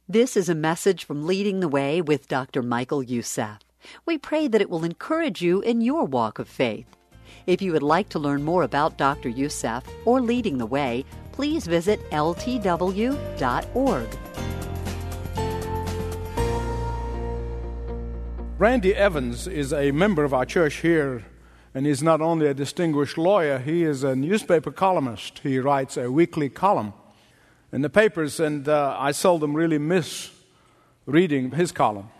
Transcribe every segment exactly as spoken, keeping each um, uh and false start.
This is a message from Leading the Way with Doctor Michael Youssef. We pray that it will encourage you in your walk of faith. If you would like to learn more about Doctor Youssef or Leading the Way, please visit L T W dot org. Randy Evans is a member of our church here, and he's not only a distinguished lawyer, he is a newspaper columnist. He writes a weekly column in the papers, and uh, I seldom really miss reading his column.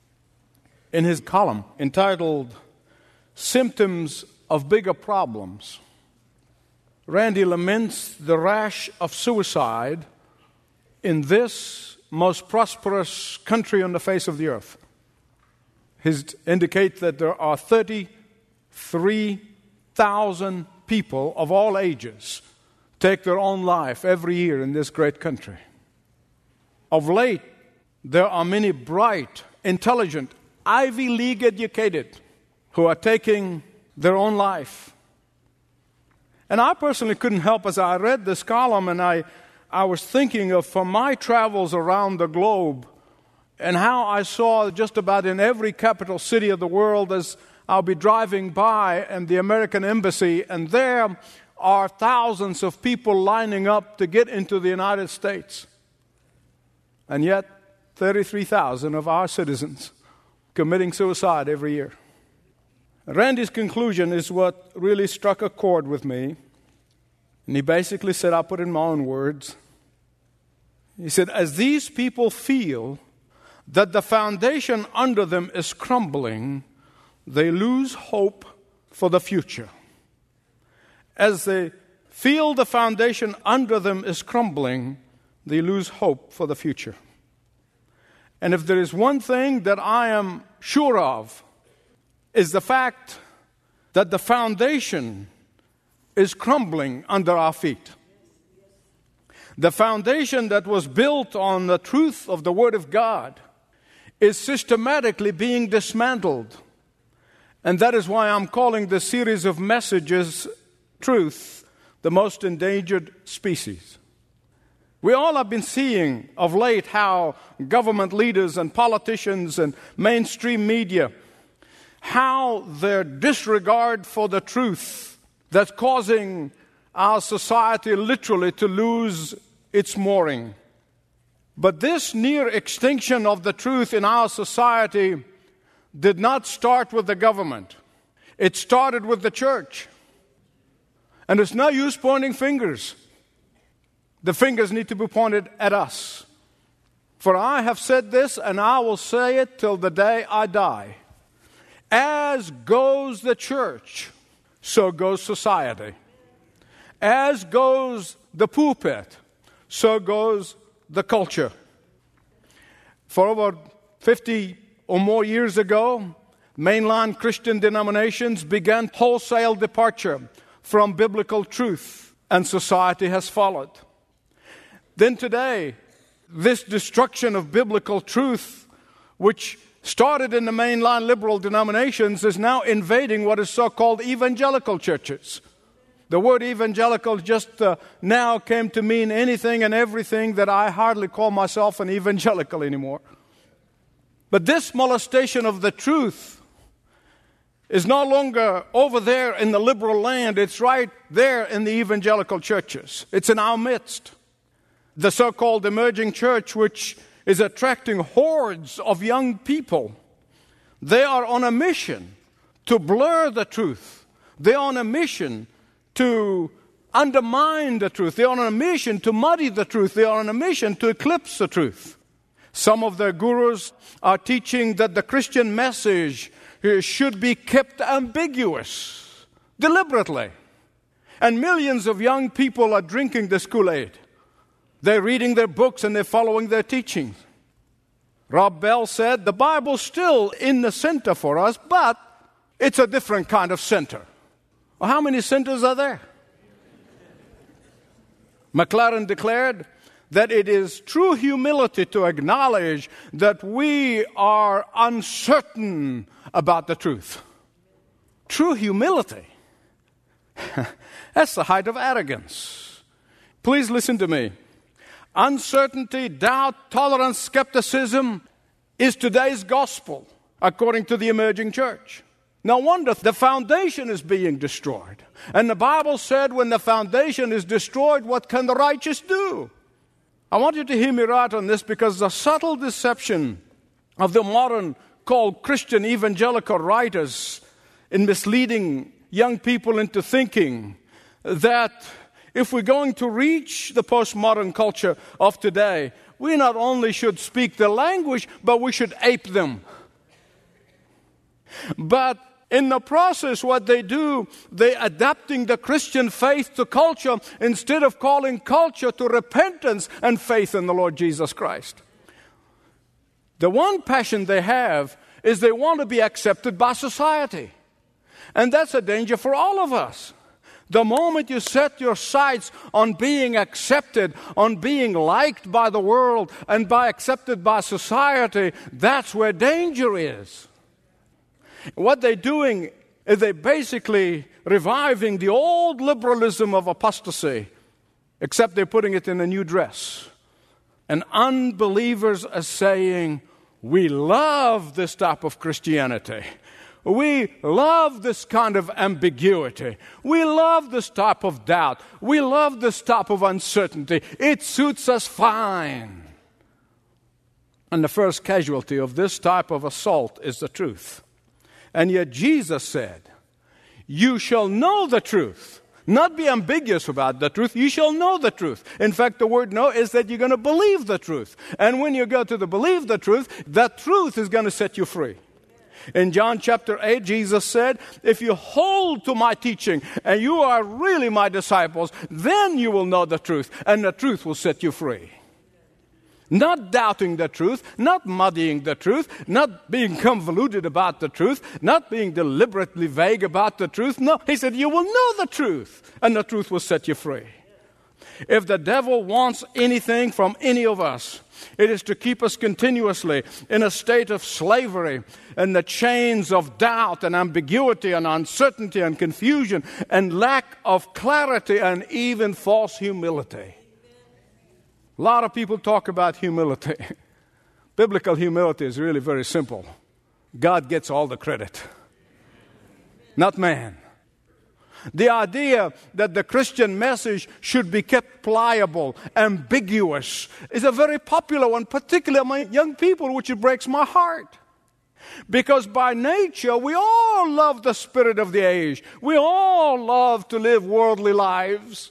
In his column entitled Symptoms of Bigger Problems, Randy laments the rash of suicide in this most prosperous country on the face of the earth. He indicates that there are thirty-three thousand people of all ages take their own life every year in this great country. Of late, there are many bright, intelligent, Ivy League educated who are taking their own life. And I personally couldn't help as I read this column, and I, I was thinking of from my travels around the globe and how I saw just about in every capital city of the world as I'll be driving by and the American Embassy, and there are thousands of people lining up to get into the United States. And yet, thirty-three thousand of our citizens committing suicide every year. Randy's conclusion is what really struck a chord with me. And he basically said, I'll put it in my own words. He said, as these people feel that the foundation under them is crumbling, they lose hope for the future. As they feel the foundation under them is crumbling, they lose hope for the future. And if there is one thing that I am sure of, is the fact that the foundation is crumbling under our feet. The foundation that was built on the truth of the Word of God is systematically being dismantled. And that is why I'm calling this series of messages, Truth, the Most Endangered Species. We all have been seeing of late how government leaders and politicians and mainstream media, how their disregard for the truth that's causing our society literally to lose its mooring. But this near extinction of the truth in our society did not start with the government. It started with the church. And it's no use pointing fingers. The fingers need to be pointed at us. For I have said this, and I will say it till the day I die. As goes the church, so goes society. As goes the pulpit, so goes the culture. For over fifty or more years ago, mainline Christian denominations began wholesale departure from biblical truth, and society has followed. Then today, this destruction of biblical truth, which started in the mainline liberal denominations, is now invading what is so-called evangelical churches. The word evangelical just uh, now came to mean anything and everything that I hardly call myself an evangelical anymore. But this molestation of the truth is no longer over there in the liberal land. It's right there in the evangelical churches. It's in our midst. The so-called emerging church, which is attracting hordes of young people, they are on a mission to blur the truth. They're on a mission to undermine the truth. They're on a mission to muddy the truth. They are on a mission to eclipse the truth. Some of their gurus are teaching that the Christian message should be kept ambiguous, deliberately. And millions of young people are drinking this Kool-Aid. They're reading their books and they're following their teachings. Rob Bell said, the Bible's still in the center for us, but it's a different kind of center. Well, how many centers are there? McLaren declared that it is true humility to acknowledge that we are uncertain about the truth. True humility. That's the height of arrogance. Please listen to me. uncertainty, doubt, tolerance, skepticism is today's gospel, according to the emerging church. No wonder the foundation is being destroyed. And the Bible said, when the foundation is destroyed, what can the righteous do? I want you to hear me right on this, because the subtle deception of the modern called Christian evangelical writers in misleading young people into thinking that if we're going to reach the postmodern culture of today, we not only should speak the language, but we should ape them. But in the process, what they do, they're adapting the Christian faith to culture instead of calling culture to repentance and faith in the Lord Jesus Christ. The one passion they have is they want to be accepted by society. And that's a danger for all of us. The moment you set your sights on being accepted, on being liked by the world and by accepted by society, that's where danger is. What they're doing is they're basically reviving the old liberalism of apostasy, except they're putting it in a new dress. And unbelievers are saying, we love this type of Christianity. We love this kind of ambiguity. We love this type of doubt. We love this type of uncertainty. It suits us fine. And the first casualty of this type of assault is the truth. And yet Jesus said, you shall know the truth. Not be ambiguous about the truth. You shall know the truth. In fact, the word know is that you're going to believe the truth. And when you go to the believe the truth, that truth is going to set you free. In John chapter eight, Jesus said, if you hold to my teaching and you are really my disciples, then you will know the truth, and the truth will set you free. Not doubting the truth, not muddying the truth, not being convoluted about the truth, not being deliberately vague about the truth. No, he said, you will know the truth, and the truth will set you free. If the devil wants anything from any of us, it is to keep us continuously in a state of slavery and the chains of doubt and ambiguity and uncertainty and confusion and lack of clarity and even false humility. A lot of people talk about humility. Biblical humility is really very simple. God gets all the credit, not man. The idea that the Christian message should be kept pliable, ambiguous, is a very popular one, particularly among young people, which it breaks my heart. Because by nature, we all love the spirit of the age. We all love to live worldly lives.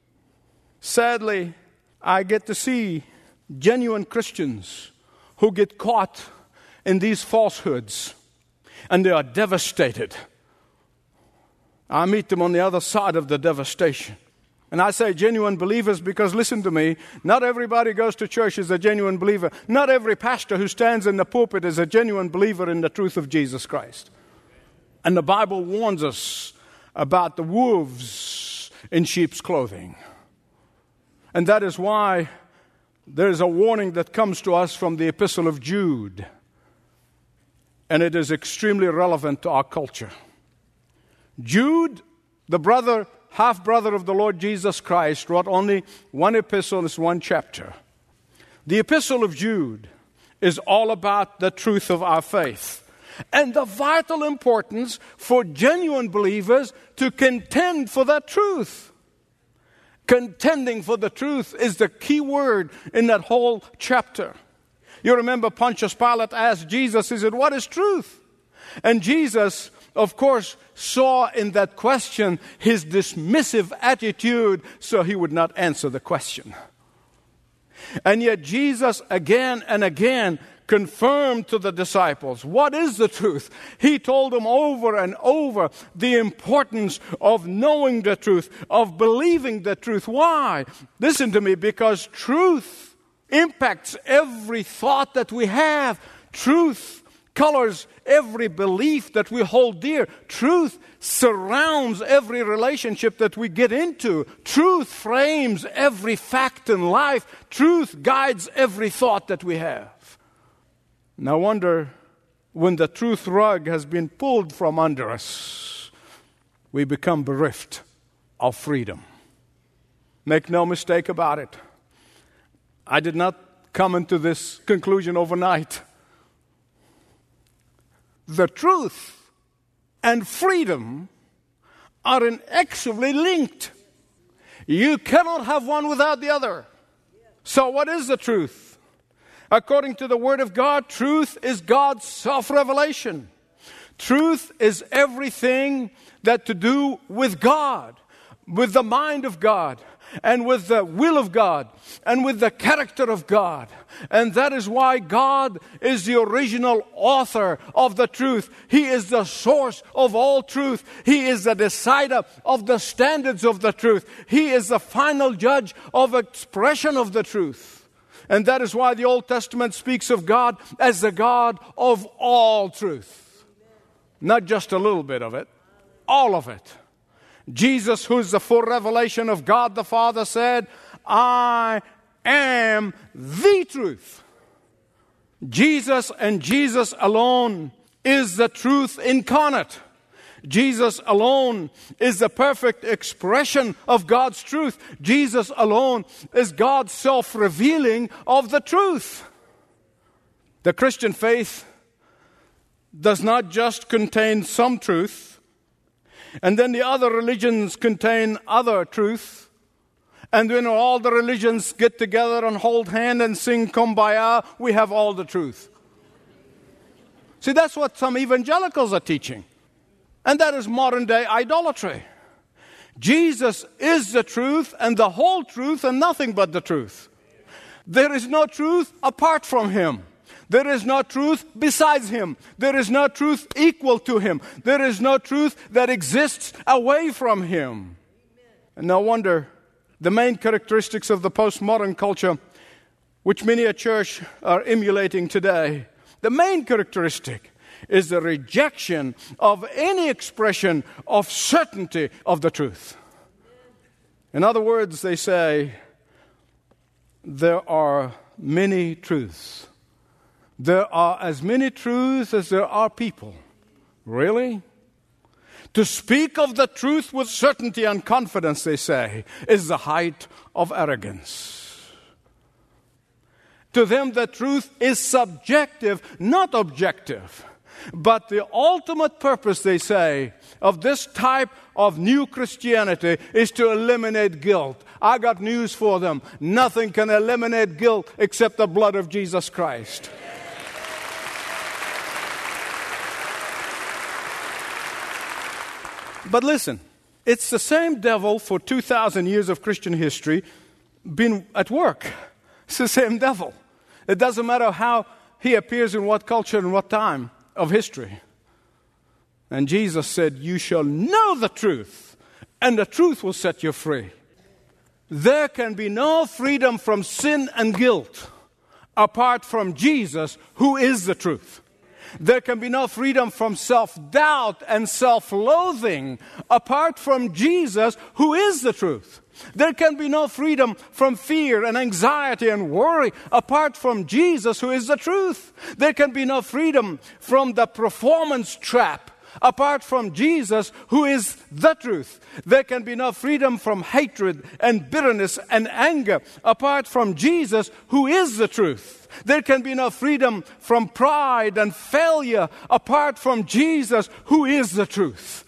Sadly, I get to see genuine Christians who get caught in these falsehoods, and they are devastated. I meet them on the other side of the devastation. And I say genuine believers because, listen to me, not everybody goes to church as a genuine believer. Not every pastor who stands in the pulpit is a genuine believer in the truth of Jesus Christ. And the Bible warns us about the wolves in sheep's clothing. And that is why there is a warning that comes to us from the Epistle of Jude. And it is extremely relevant to our culture. Jude, the brother, half-brother of the Lord Jesus Christ, wrote only one epistle, it's one chapter. The Epistle of Jude is all about the truth of our faith and the vital importance for genuine believers to contend for that truth. Contending for the truth is the key word in that whole chapter. You remember Pontius Pilate asked Jesus, he said, what is truth? And Jesus, of course, saw in that question his dismissive attitude, so he would not answer the question. And yet Jesus again and again confirmed to the disciples, what is the truth? He told them over and over the importance of knowing the truth, of believing the truth. Why? Listen to me, because truth impacts every thought that we have. Truth colors every belief that we hold dear. Truth surrounds every relationship that we get into. Truth frames every fact in life. Truth guides every thought that we have. No wonder when the truth rug has been pulled from under us, we become bereft of freedom. Make no mistake about it. I did not come into this conclusion overnight. The truth and freedom are inexorably linked. You cannot have one without the other. So what is the truth? According to the Word of God, truth is God's self-revelation. Truth is everything that to do with God, with the mind of God, and with the will of God, and with the character of God. And that is why God is the original author of the truth. He is the source of all truth. He is the decider of the standards of the truth. He is the final judge of expression of the truth. And that is why the Old Testament speaks of God as the God of all truth. Not just a little bit of it, all of it. Jesus, who is the full revelation of God the Father, said, I am the truth. Jesus and Jesus alone is the truth incarnate. Jesus alone is the perfect expression of God's truth. Jesus alone is God's self-revealing of the truth. The Christian faith does not just contain some truth, and then the other religions contain other truth. And when all the religions get together and hold hand and sing Kumbaya, we have all the truth. See, that's what some evangelicals are teaching. And that is modern day idolatry. Jesus is the truth and the whole truth and nothing but the truth. There is no truth apart from Him. There is no truth besides Him. There is no truth equal to Him. There is no truth that exists away from Him. And no wonder the main characteristics of the postmodern culture, which many a church are emulating today, the main characteristic is the rejection of any expression of certainty of the truth. In other words, they say, there are many truths. There are as many truths as there are people. Really? To speak of the truth with certainty and confidence, they say, is the height of arrogance. To them, the truth is subjective, not objective. But the ultimate purpose, they say, of this type of new Christianity is to eliminate guilt. I got news for them. Nothing can eliminate guilt except the blood of Jesus Christ. But listen, it's the same devil for two thousand years of Christian history been at work. It's the same devil. It doesn't matter how he appears in what culture and what time of history. And Jesus said, you shall know the truth, and the truth will set you free. There can be no freedom from sin and guilt apart from Jesus, who is the truth. There can be no freedom from self-doubt and self-loathing apart from Jesus, who is the truth. There can be no freedom from fear and anxiety and worry apart from Jesus, who is the truth. There can be no freedom from the performance trap apart from Jesus, who is the truth. There can be no freedom from hatred and bitterness and anger apart from Jesus, who is the truth. There can be no freedom from pride and failure apart from Jesus, who is the truth.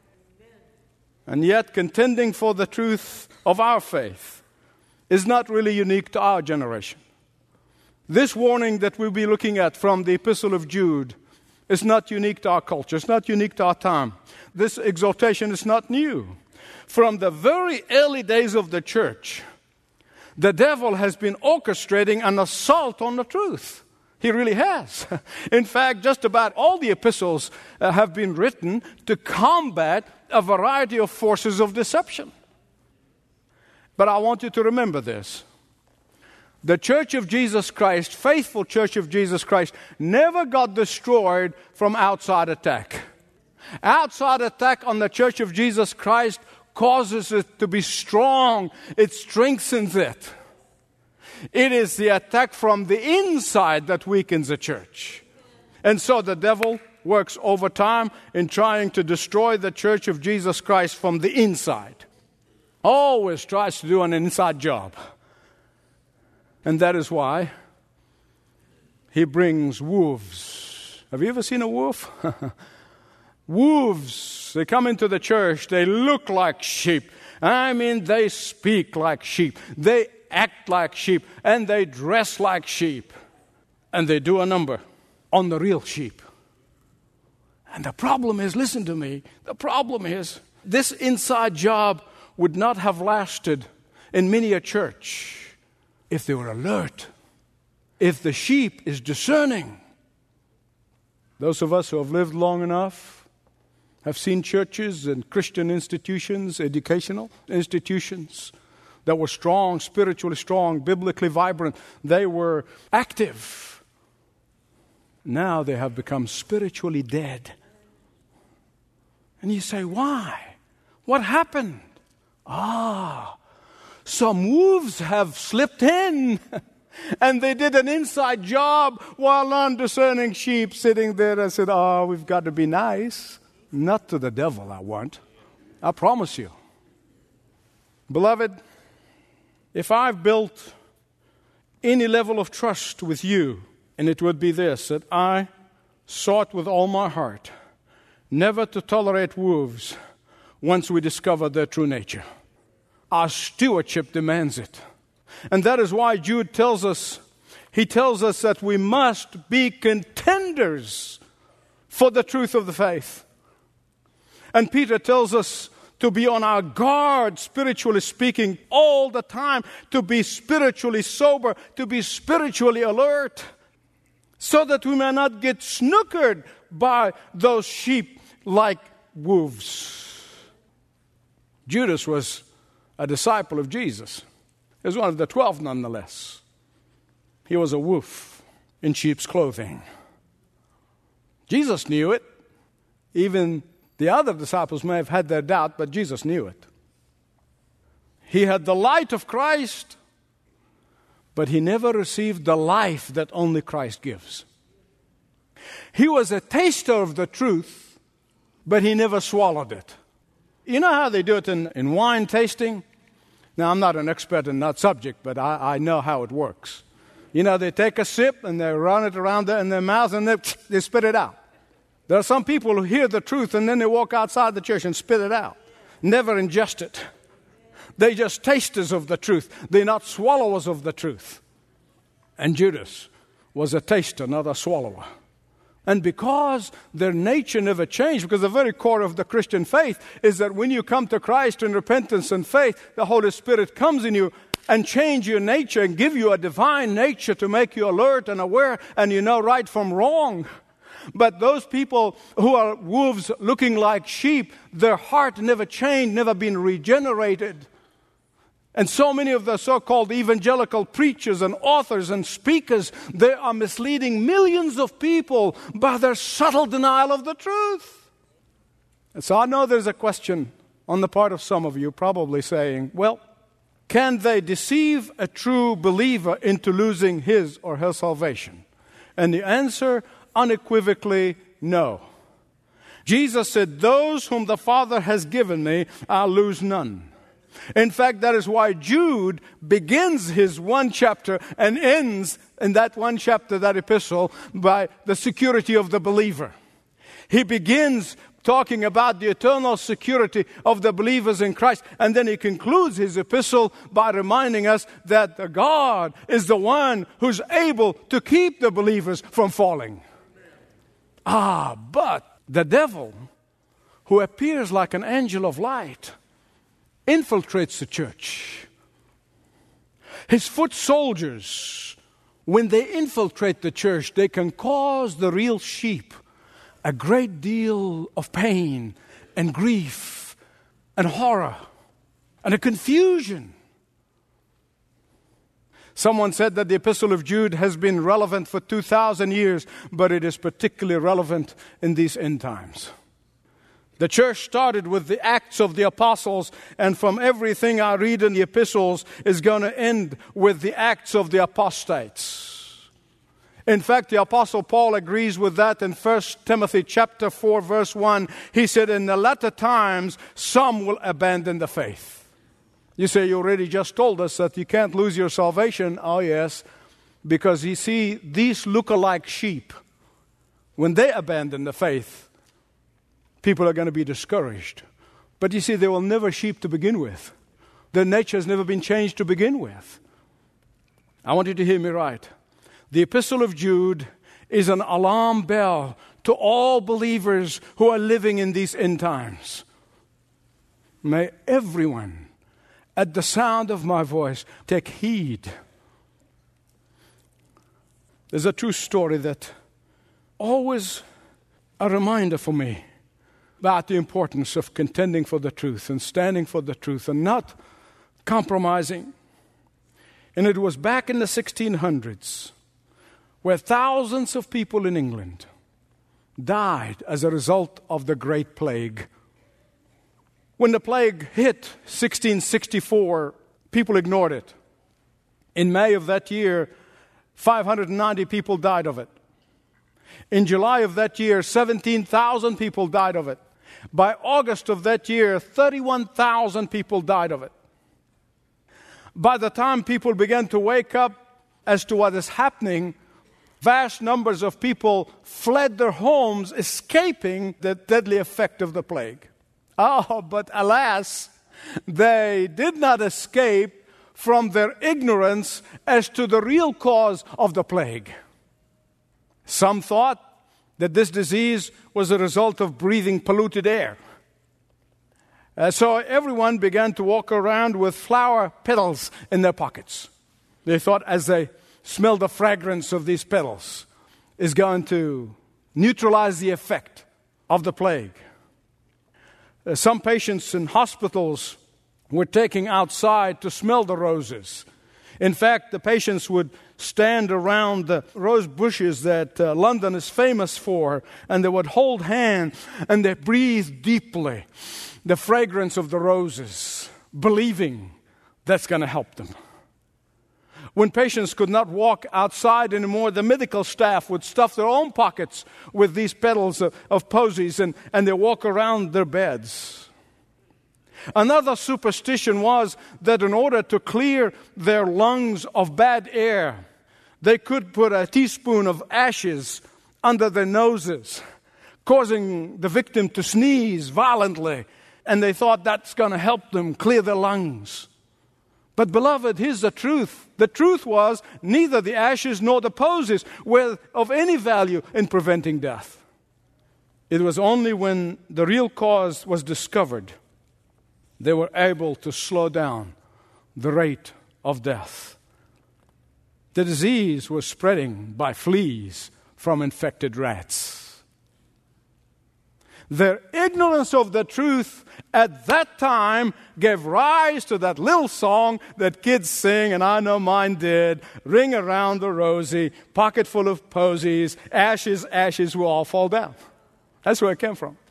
And yet, contending for the truth of our faith is not really unique to our generation. This warning that we'll be looking at from the Epistle of Jude is not unique to our culture. It's not unique to our time. This exhortation is not new. From the very early days of the church, the devil has been orchestrating an assault on the truth. He really has. In fact, just about all the epistles uh, have been written to combat a variety of forces of deception. But I want you to remember this. The Church of Jesus Christ, faithful Church of Jesus Christ, never got destroyed from outside attack. Outside attack on the Church of Jesus Christ causes it to be strong. It strengthens it. It is the attack from the inside that weakens the church. And so the devil works overtime in trying to destroy the Church of Jesus Christ from the inside. Always tries to do an inside job. And that is why he brings wolves. Have you ever seen a wolf? Wolves, they come into the church, they look like sheep. I mean, they speak like sheep. They act like sheep. And they dress like sheep. And they do a number on the real sheep. And the problem is, listen to me, the problem is, this inside job would not have lasted in many a church if they were alert, if the sheep is discerning. Those of us who have lived long enough have seen churches and Christian institutions, educational institutions, that were strong, spiritually strong, biblically vibrant. They were active. Now they have become spiritually dead. And you say, why? What happened? Ah, some wolves have slipped in. And they did an inside job while undiscerning sheep sitting there and said, oh, we've got to be nice. Not to the devil, I want. I promise you. Beloved, if I've built any level of trust with you, and it would be this, that I sought with all my heart never to tolerate wolves once we discover their true nature. Our stewardship demands it. And that is why Jude tells us, he tells us that we must be contenders for the truth of the faith. And Peter tells us to be on our guard, spiritually speaking, all the time, to be spiritually sober, to be spiritually alert, so that we may not get snookered by those sheep like wolves. Judas was a disciple of Jesus. He was one of the twelve nonetheless. He was a wolf in sheep's clothing. Jesus knew it. Even the other disciples may have had their doubt, but Jesus knew it. He had the light of Christ, but he never received the life that only Christ gives. He was a taster of the truth, but he never swallowed it. You know how they do it in, in wine tasting? Now, I'm not an expert in that subject, but I, I know how it works. You know, they take a sip and they run it around there in their mouth and they, they spit it out. There are some people who hear the truth and then they walk outside the church and spit it out. Never ingest it. They're just tasters of the truth. They're not swallowers of the truth. And Judas was a taster, not a swallower. And because their nature never changed, because the very core of the Christian faith is that when you come to Christ in repentance and faith, the Holy Spirit comes in you and change your nature and give you a divine nature to make you alert and aware and you know right from wrong. But those people who are wolves looking like sheep, their heart never changed, never been regenerated. And so many of the so-called evangelical preachers and authors and speakers, they are misleading millions of people by their subtle denial of the truth. And so I know there's a question on the part of some of you probably saying, well, can they deceive a true believer into losing his or her salvation? And the answer, unequivocally, no. Jesus said, those whom the Father has given me, I'll lose none. In fact, that is why Jude begins his one chapter and ends in that one chapter, that epistle, by the security of the believer. He begins talking about the eternal security of the believers in Christ, and then he concludes his epistle by reminding us that the God is the one who's able to keep the believers from falling. Ah, but the devil, who appears like an angel of light, infiltrates the church. His foot soldiers, when they infiltrate the church, they can cause the real sheep a great deal of pain and grief and horror and a confusion. Someone said that the Epistle of Jude has been relevant for two thousand years, but it is particularly relevant in these end times. The church started with the Acts of the Apostles, and from everything I read in the epistles is going to end with the Acts of the Apostates. In fact, the Apostle Paul agrees with that in First Timothy chapter four, verse one. He said, in the latter times, some will abandon the faith. You say, you already just told us that you can't lose your salvation. Oh, yes, because you see, these look-alike sheep, when they abandon the faith, people are going to be discouraged. But you see, they were never sheep to begin with. Their nature has never been changed to begin with. I want you to hear me right. The Epistle of Jude is an alarm bell to all believers who are living in these end times. May everyone, at the sound of my voice, take heed. There's a true story that always a reminder for me about the importance of contending for the truth and standing for the truth and not compromising. And it was back in the sixteen hundreds where thousands of people in England died as a result of the Great Plague. When the plague hit sixteen sixty-four, people ignored it. In May of that year, five hundred ninety people died of it. In July of that year, seventeen thousand people died of it. By August of that year, thirty-one thousand people died of it. By the time people began to wake up as to what is happening, vast numbers of people fled their homes, escaping the deadly effect of the plague. Oh, but alas, they did not escape from their ignorance as to the real cause of the plague. Some thought that this disease was a result of breathing polluted air. Uh, so everyone began to walk around with flower petals in their pockets. They thought as they smelled the fragrance of these petals is going to neutralize the effect of the plague. Uh, some patients in hospitals were taken outside to smell the roses. In fact, the patients would stand around the rose bushes that uh, London is famous for, and they would hold hands and they breathe deeply the fragrance of the roses, believing that's going to help them. When patients could not walk outside anymore, the medical staff would stuff their own pockets with these petals of, of posies, and, and they walk around their beds. Another superstition was that in order to clear their lungs of bad air, they could put a teaspoon of ashes under their noses, causing the victim to sneeze violently, and they thought that's going to help them clear their lungs. But beloved, here's the truth. The truth was neither the ashes nor the posies were of any value in preventing death. It was only when the real cause was discovered they were able to slow down the rate of death. The disease was spreading by fleas from infected rats. Their ignorance of the truth at that time gave rise to that little song that kids sing, and I know mine did. Ring around the rosy, pocket full of posies, ashes, ashes will all fall down. That's where it came from.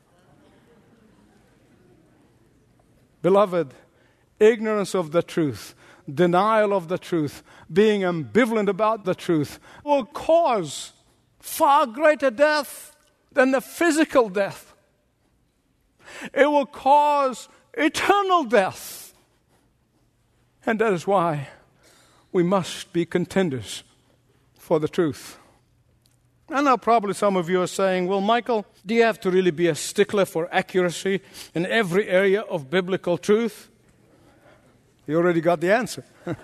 Beloved, ignorance of the truth, denial of the truth, being ambivalent about the truth will cause far greater death than the physical death. It will cause eternal death. And that is why we must be contenders for the truth. I know probably some of you are saying, well, Michael, do you have to really be a stickler for accuracy in every area of biblical truth? You already got the answer.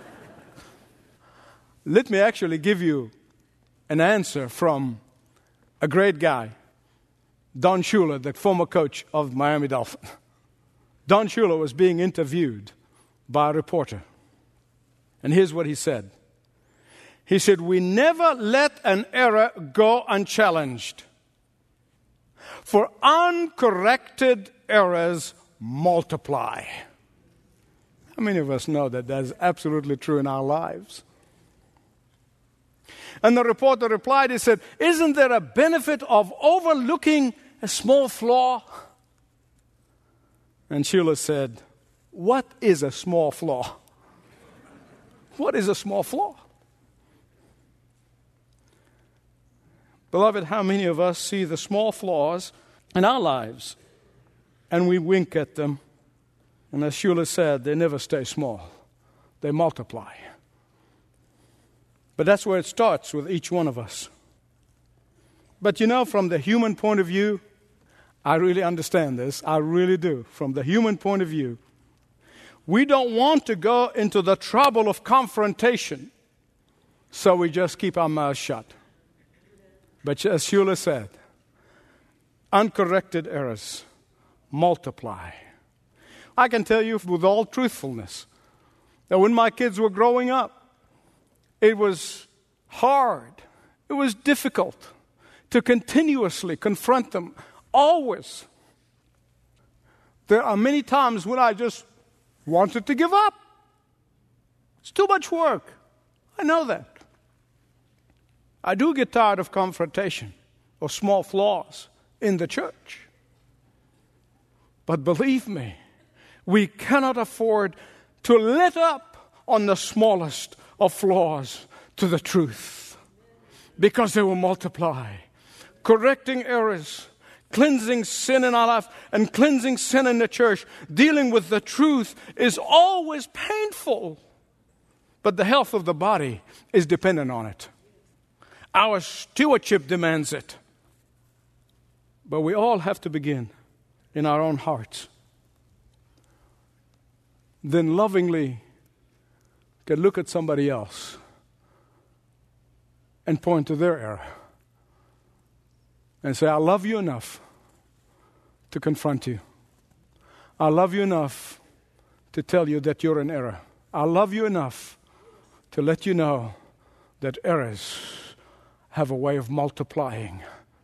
Let me actually give you an answer from a great guy, Don Shula, the former coach of Miami Dolphins. Don Shula was being interviewed by a reporter. And here's what he said. He said, we never let an error go unchallenged. For uncorrected errors multiply. How many of us know that that's absolutely true in our lives? And the reporter replied, he said, isn't there a benefit of overlooking a small flaw? And Shula said, what is a small flaw? What is a small flaw? Beloved, how many of us see the small flaws in our lives and we wink at them And as Shula said, they never stay small. They multiply. But that's where it starts with each one of us. But you know, from the human point of view, I really understand this. I really do. From the human point of view, we don't want to go into the trouble of confrontation, so we just keep our mouths shut. But as Shula said, uncorrected errors multiply. I can tell you with all truthfulness that when my kids were growing up, it was hard, it was difficult to continuously confront them, always. There are many times when I just wanted to give up. It's too much work. I know that. I do get tired of confrontation or small flaws in the church. But believe me, we cannot afford to let up on the smallest of flaws to the truth, because they will multiply. Correcting errors, cleansing sin in our life, and cleansing sin in the church, dealing with the truth is always painful. But the health of the body is dependent on it. Our stewardship demands it. But we all have to begin in our own hearts. Then lovingly can look at somebody else and point to their error and say, I love you enough to confront you. I love you enough to tell you that you're in error. I love you enough to let you know that errors have a way of multiplying.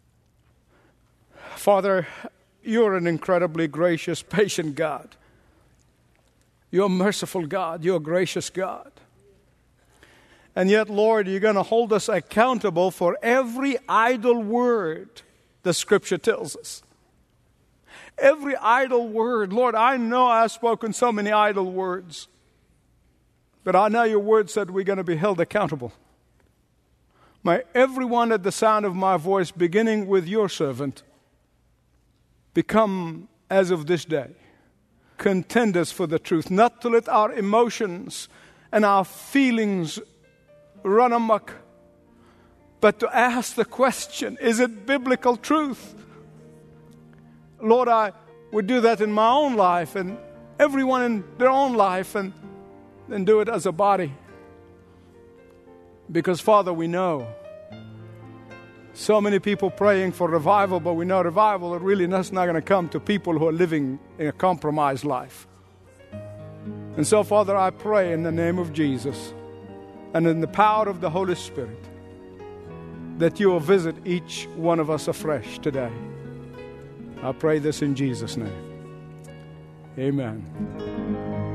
Father, you're an incredibly gracious, patient God. You're a merciful God. You're a gracious God. And yet, Lord, you're going to hold us accountable for every idle word the Scripture tells us. Every idle word. Lord, I know I've spoken so many idle words. But I know your word said we're going to be held accountable. May everyone at the sound of my voice, beginning with your servant, become, as of this day, contenders for the truth, not to let our emotions and our feelings run amok, but to ask the question, is it biblical truth? Lord, I would do that in my own life and everyone in their own life, and then do it as a body. Because, Father, we know so many people praying for revival, but we know revival is really not going to come to people who are living in a compromised life. And so, Father, I pray in the name of Jesus and in the power of the Holy Spirit that you will visit each one of us afresh today. I pray this in Jesus' name. Amen.